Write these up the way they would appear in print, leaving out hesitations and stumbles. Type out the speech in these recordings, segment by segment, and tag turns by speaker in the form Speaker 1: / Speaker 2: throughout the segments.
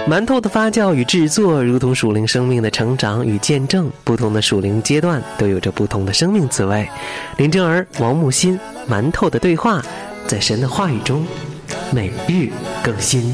Speaker 1: 馒头的发酵与制作如同属灵生命的成长与见证，不同的属灵阶段都有着不同的生命滋味。林正儿、王木心，馒头的对话，在神的话语中每日更新。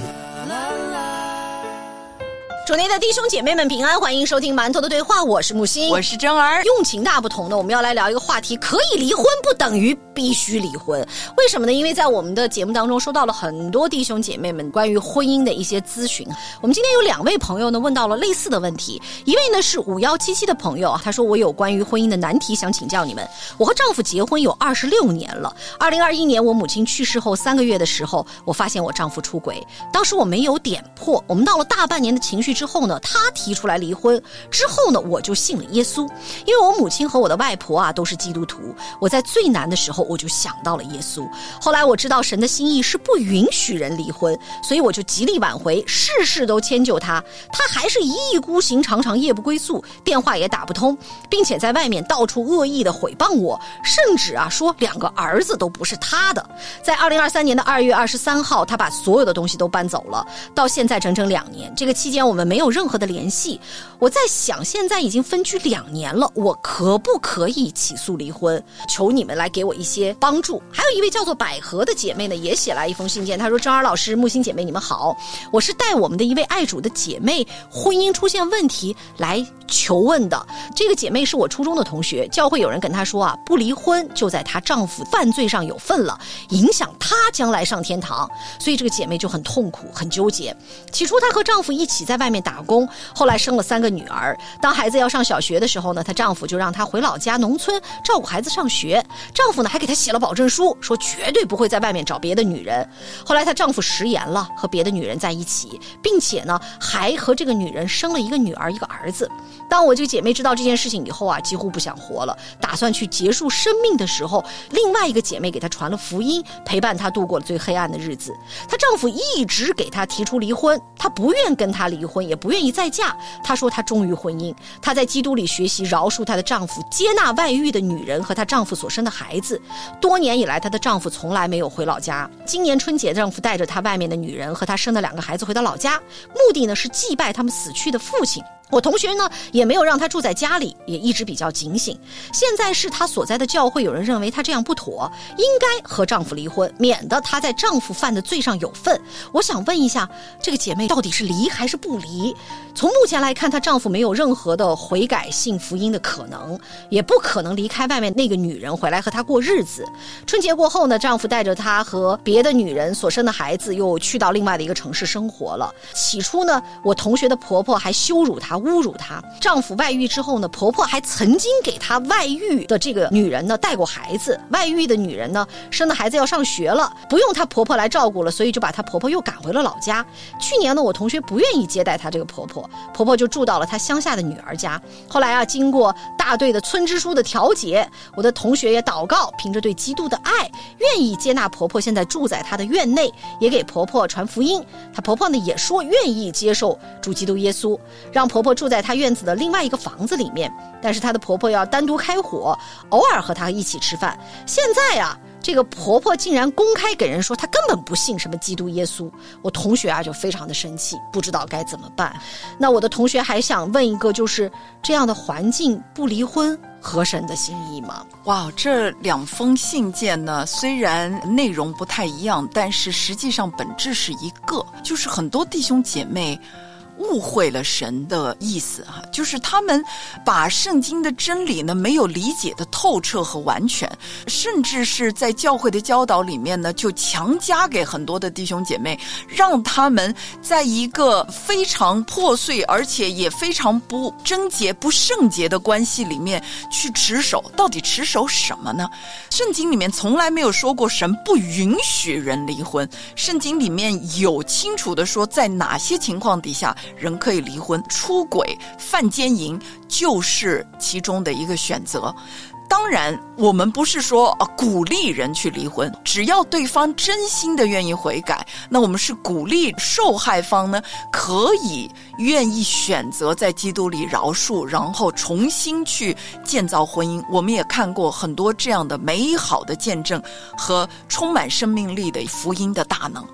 Speaker 2: 主内的弟兄姐妹们平安，欢迎收听馒头的对话，我是木心，
Speaker 3: 我是真儿。
Speaker 2: 用情大不同的，我们要来聊一个话题，可以离婚不等于必须离婚。为什么呢？因为在我们的节目当中收到了很多弟兄姐妹们关于婚姻的一些咨询。我们今天有2位朋友呢问到了类似的问题，一位呢是5177的朋友，他说我有关于婚姻的难题想请教你们。我和丈夫结婚有26年了，2021年我母亲去世后3个月的时候，我发现我丈夫出轨，当时我没有点破，我们闹了大半年的情绪之后呢，他提出来离婚之后呢，我就信了耶稣。因为我母亲和我的外婆啊都是基督徒，我在最难的时候我就想到了耶稣。后来我知道神的心意是不允许人离婚，所以我就极力挽回，事事都迁就他，他还是一意孤行，常常夜不归宿，电话也打不通，并且在外面到处恶意的毁谤我，甚至说2个儿子都不是他的。在2023年的2月23号，他把所有的东西都搬走了，到现在整整2年。这个期间我们没有任何的联系。我在想，现在已经分居2年了，我可不可以起诉离婚？求你们来给我一些帮助。还有一位叫做百合的姐妹呢，也写来一封信件，她说：张儿老师、木心姐妹，你们好，我是带我们的一位爱主的姐妹婚姻出现问题来求问的。这个姐妹是我初中的同学，教会有人跟她说不离婚就在她丈夫犯罪上有份了，影响她将来上天堂，所以这个姐妹就很痛苦很纠结。起初她和丈夫一起在外面打工，后来生了3个女儿。当孩子要上小学的时候呢，她丈夫就让她回老家农村照顾孩子上学。丈夫呢还给她写了保证书，说绝对不会在外面找别的女人。后来她丈夫食言了，和别的女人在一起，并且呢还和这个女人生了1个女儿1个儿子。当我这个姐妹知道这件事情以后几乎不想活了，打算去结束生命的时候，另外一个姐妹给她传了福音，陪伴她度过了最黑暗的日子。她丈夫一直给她提出离婚，她不愿跟她离婚，也不愿意再嫁。她说她忠于婚姻，她在基督里学习饶恕她的丈夫，接纳外遇的女人和她丈夫所生的孩子。多年以来，她的丈夫从来没有回老家。今年春节，丈夫带着她外面的女人和她生的2个孩子回到老家，目的呢是祭拜他们死去的父亲。我同学呢也没有让她住在家里，也一直比较警醒。现在是她所在的教会有人认为她这样不妥，应该和丈夫离婚，免得她在丈夫犯的罪上有份。我想问一下，这个姐妹到底是离还是不离？从目前来看，她丈夫没有任何的悔改信福音的可能，也不可能离开外面那个女人回来和她过日子。春节过后呢，丈夫带着她和别的女人所生的孩子又去到另外的一个城市生活了。起初呢，我同学的婆婆还羞辱她侮辱她。丈夫外遇之后呢，婆婆还曾经给她外遇的这个女人呢带过孩子。外遇的女人呢生的孩子要上学了，不用她婆婆来照顾了，所以就把她婆婆又赶回了老家。去年呢，我同学不愿意接待她这个婆婆，婆婆就住到了她乡下的女儿家。后来经过大队的村支书的调解，我的同学也祷告，凭着对基督的爱，愿意接纳婆婆现在住在她的院内，也给婆婆传福音。她婆婆呢也说愿意接受主基督耶稣，让婆婆住在她院子的另外一个房子里面，但是她的婆婆要单独开火，偶尔和她一起吃饭。现在这个婆婆竟然公开给人说她根本不信什么基督耶稣。我同学就非常的生气，不知道该怎么办。那我的同学还想问一个，就是这样的环境不离婚合神的心意吗？
Speaker 3: 哇，这2封信件呢，虽然内容不太一样，但是实际上本质是一个，就是很多弟兄姐妹误会了神的意思就是他们把圣经的真理呢没有理解的透彻和完全，甚至是在教会的教导里面呢就强加给很多的弟兄姐妹，让他们在一个非常破碎而且也非常不贞洁不圣洁的关系里面去持守。到底持守什么呢？圣经里面从来没有说过神不允许人离婚，圣经里面有清楚的说在哪些情况底下人可以离婚，出轨、犯奸淫就是其中的一个选择。当然我们不是说鼓励人去离婚，只要对方真心的愿意悔改，那我们是鼓励受害方呢可以愿意选择在基督里饶恕，然后重新去建造婚姻。我们也看过很多这样的美好的见证和充满生命力的福音的大能。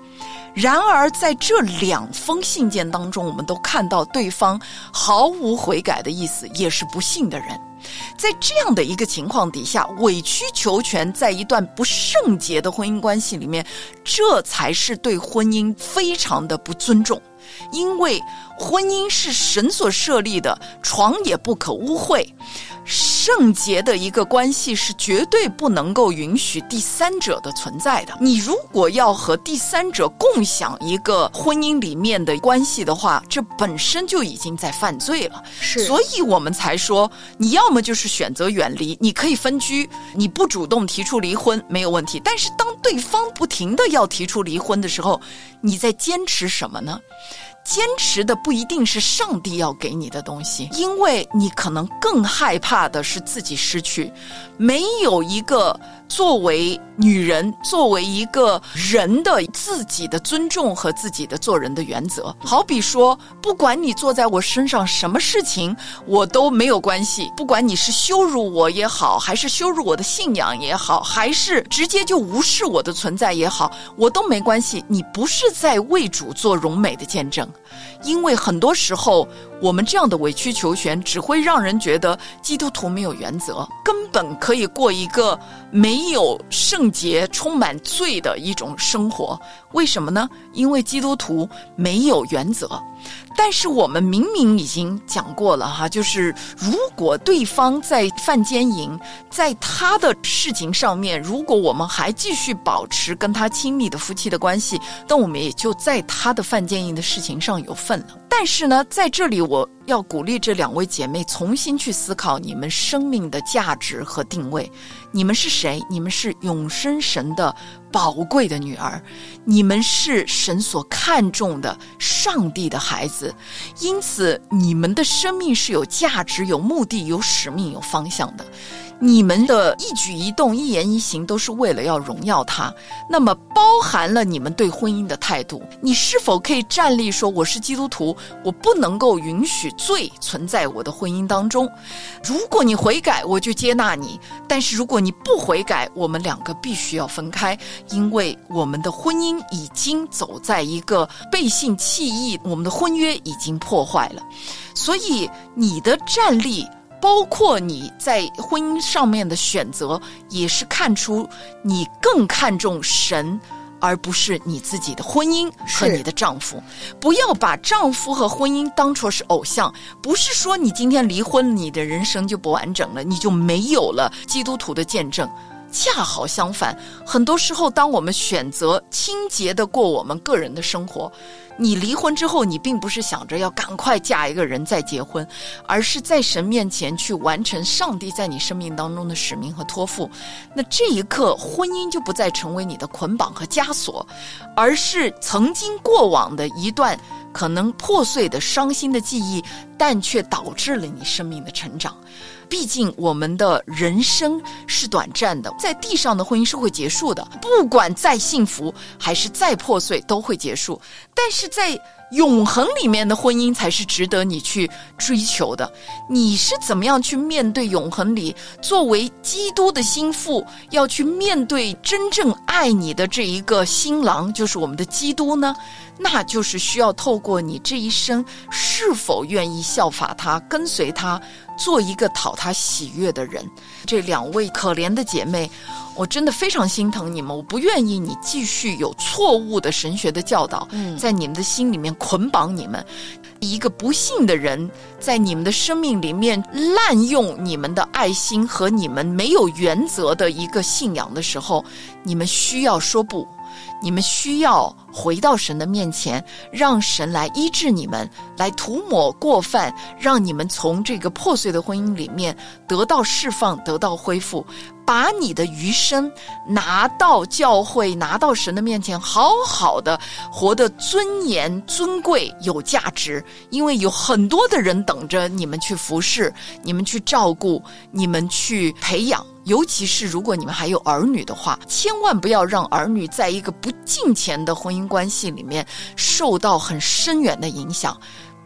Speaker 3: 然而在这2封信件当中，我们都看到对方毫无悔改的意思，也是不信的人。在这样的一个情况底下，委曲求全在一段不圣洁的婚姻关系里面，这才是对婚姻非常的不尊重。因为婚姻是神所设立的，床也不可污秽，圣洁的一个关系是绝对不能够允许第三者的存在的。你如果要和第三者共享一个婚姻里面的关系的话，这本身就已经在犯罪了。
Speaker 2: 是，
Speaker 3: 所以我们才说，你要么就是选择远离，你可以分居，你不主动提出离婚没有问题，但是当对方不停地要提出离婚的时候，你在坚持什么呢？坚持的不一定是上帝要给你的东西，因为你可能更害怕的是自己失去。没有一个作为女人，作为一个人的自己的尊重和自己的做人的原则。好比说，不管你做在我身上什么事情，我都没有关系，不管你是羞辱我也好，还是羞辱我的信仰也好，还是直接就无视我的存在也好，我都没关系。你不是在为主做荣美的见证。因为很多时候我们这样的委曲求全只会让人觉得基督徒没有原则，根本可以过一个没有圣洁充满罪的一种生活。为什么呢？因为基督徒没有原则。但是我们明明已经讲过了哈，就是如果对方在犯奸淫，在他的事情上面，如果我们还继续保持跟他亲密的夫妻的关系，那我们也就在他的犯奸淫的事情上有份了。但是呢，在这里我要鼓励这2位姐妹重新去思考你们生命的价值和定位。你们是谁？你们是永生神的宝贵的女儿，你们是神所看重的上帝的孩子，因此你们的生命是有价值、有目的、有使命、有方向的。你们的一举一动、一言一行都是为了要荣耀他，那么包含了你们对婚姻的态度。你是否可以站立说，我是基督徒，我不能够允许罪存在我的婚姻当中。如果你悔改，我就接纳你，但是如果你不悔改，我们2个必须要分开，因为我们的婚姻已经走在一个背信弃义，我们的婚约已经破坏了。所以你的站立，包括你在婚姻上面的选择，也是看出你更看重神，而不是你自己的婚姻和你的丈夫。不要把丈夫和婚姻当作是偶像，不是说你今天离婚，你的人生就不完整了，你就没有了基督徒的见证。恰好相反，很多时候当我们选择清洁地过我们个人的生活，你离婚之后，你并不是想着要赶快嫁一个人再结婚，而是在神面前去完成上帝在你生命当中的使命和托付。那这一刻，婚姻就不再成为你的捆绑和枷锁，而是曾经过往的一段可能破碎的伤心的记忆，但却导致了你生命的成长。毕竟我们的人生是短暂的，在地上的婚姻是会结束的，不管再幸福还是再破碎都会结束，但是在永恒里面的婚姻才是值得你去追求的。你是怎么样去面对永恒里作为基督的心腹要去面对真正爱你的这一个新郎，就是我们的基督呢？那就是需要透过你这一生是否愿意效法他，跟随他，做一个讨他喜悦的人。这2位可怜的姐妹，我真的非常心疼你们，我不愿意你继续有错误的神学的教导在你们的心里面捆绑你们。一个不信的人在你们的生命里面滥用你们的爱心和你们没有原则的一个信仰的时候，你们需要说不，你们需要回到神的面前，让神来医治你们，来涂抹过犯，让你们从这个破碎的婚姻里面得到释放，得到恢复，把你的余生拿到教会，拿到神的面前，好好的活得尊严、尊贵、有价值。因为有很多的人等着你们去服侍，你们去照顾，你们去培养。尤其是如果你们还有儿女的话，千万不要让儿女在一个不敬虔的婚姻关系里面受到很深远的影响。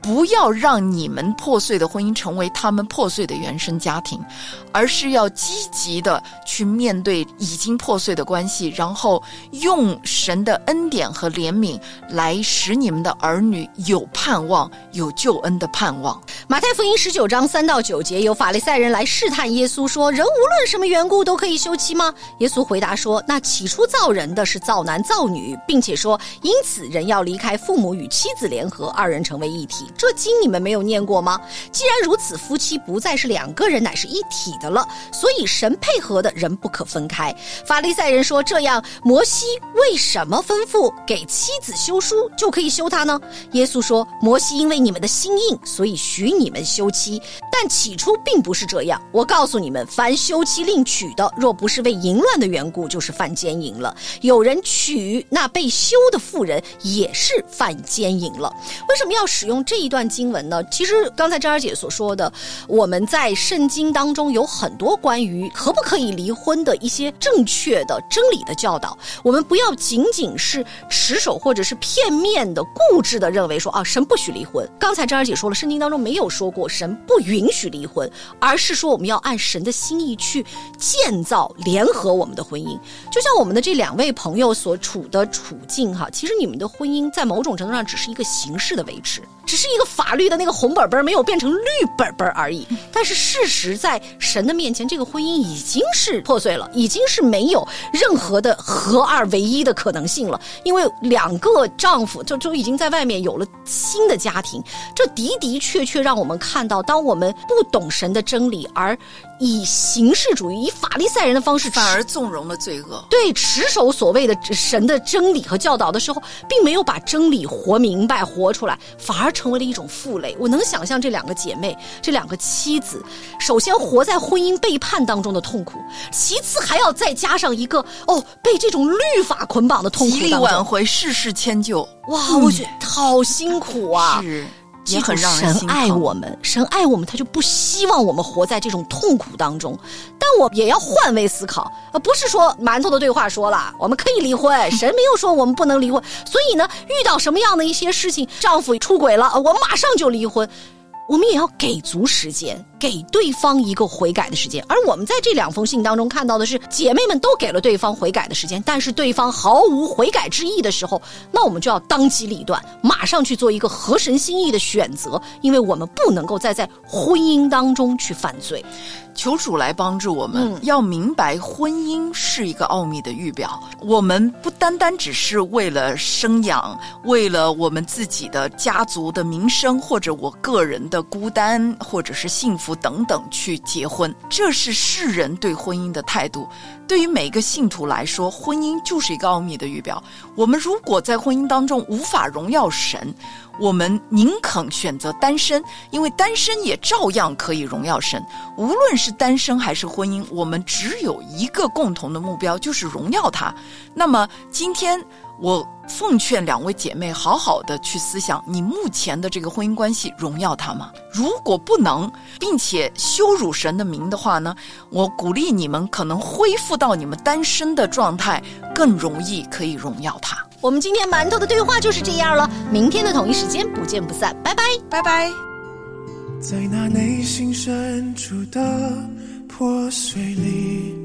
Speaker 3: 不要让你们破碎的婚姻成为他们破碎的原生家庭，而是要积极的去面对已经破碎的关系，然后用神的恩典和怜悯来使你们的儿女有盼望，有救恩的盼望。
Speaker 2: 马太福音19章3到9节，有法利赛人来试探耶稣说，人无论什么缘故都可以休妻吗？耶稣回答说，那起初造人的是造男造女，并且说，因此人要离开父母与妻子联合，二人成为一体。这经你们没有念过吗？既然如此，夫妻不再是两个人，乃是一体的了。所以神配合的人不可分开。法利赛人说，这样摩西为什么吩咐给妻子休书就可以休她呢？耶稣说，摩西因为你们的心硬，所以许你们休妻，但起初并不是这样。我告诉你们，凡休妻另娶的，若不是为淫乱的缘故，就是犯奸淫了。有人娶那被休的妇人，也是犯奸淫了。为什么要使用这一段经文呢？其实刚才张儿姐所说的，我们在圣经当中有很多关于可不可以离婚的一些正确的真理的教导，我们不要仅仅是持守或者是片面的固执的认为说神不许离婚。刚才张儿姐说了，圣经当中没有说过神不允许离婚，而是说我们要按神的心意去建造联合我们的婚姻。就像我们的这两位朋友所处的处境其实你们的婚姻在某种程度上只是一个形式的维持，只是一个法律的那个红本本没有变成绿本本而已。但是事实在神的面前，这个婚姻已经是破碎了，已经是没有任何的合二为一的可能性了。因为两个丈夫就已经在外面有了新的家庭，这的的确确让我们看到，当我们不懂神的真理，而以形式主义、以法利赛人的方式
Speaker 3: 反而纵容了罪恶，
Speaker 2: 对，持守所谓的神的真理和教导的时候，并没有把真理活明白活出来，反而成为了一种负累。我能想象这两个姐妹，这两个妻子，首先活在婚姻背叛当中的痛苦，其次还要再加上一个被这种律法捆绑的痛苦当中，
Speaker 3: 极力挽回，事事迁就。
Speaker 2: 哇，我觉得好辛苦啊！
Speaker 3: 是。也很让人心疼。
Speaker 2: 神爱我们，神爱我们，他就不希望我们活在这种痛苦当中。但我也要换位思考，不是说馒头的对话说了我们可以离婚，神没有说我们不能离婚。所以呢，遇到什么样的一些事情，丈夫出轨了，我马上就离婚。我们也要给足时间，给对方一个悔改的时间。而我们在这两封信当中看到的是，姐妹们都给了对方悔改的时间，但是对方毫无悔改之意的时候，那我们就要当机立断，马上去做一个合神心意的选择，因为我们不能够再在婚姻当中去犯罪。
Speaker 3: 求主来帮助我们，要明白婚姻是一个奥秘的预表。我们不单单只是为了生养，为了我们自己的家族的名声，或者我个人的孤单，或者是幸福等等去结婚，这是世人对婚姻的态度。对于每个信徒来说，婚姻就是一个奥秘的预表。我们如果在婚姻当中无法荣耀神，我们宁肯选择单身，因为单身也照样可以荣耀神。无论是单身还是婚姻，我们只有一个共同的目标，就是荣耀他。那么今天我奉劝两位姐妹好好的去思想，你目前的这个婚姻关系荣耀他吗？如果不能，并且羞辱神的名的话呢，我鼓励你们可能恢复到你们单身的状态，更容易可以荣耀他。
Speaker 2: 我们今天馒头的对话就是这样了，明天的同一时间不见不散，拜拜，
Speaker 3: 拜拜。
Speaker 4: 在那内心深处的破碎里，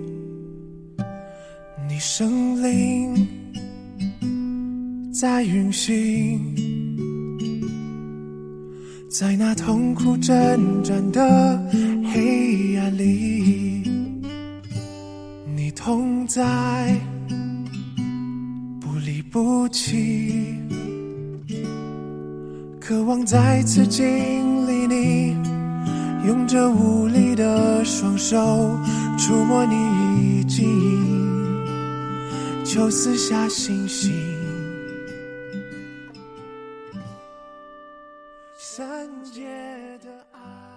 Speaker 4: 你生灵在运行，在那痛苦挣扎的黑暗里，你同在不离不弃，渴望再次经历你，用着无力的双手触摸你记忆，就撕下星星，圣洁的爱。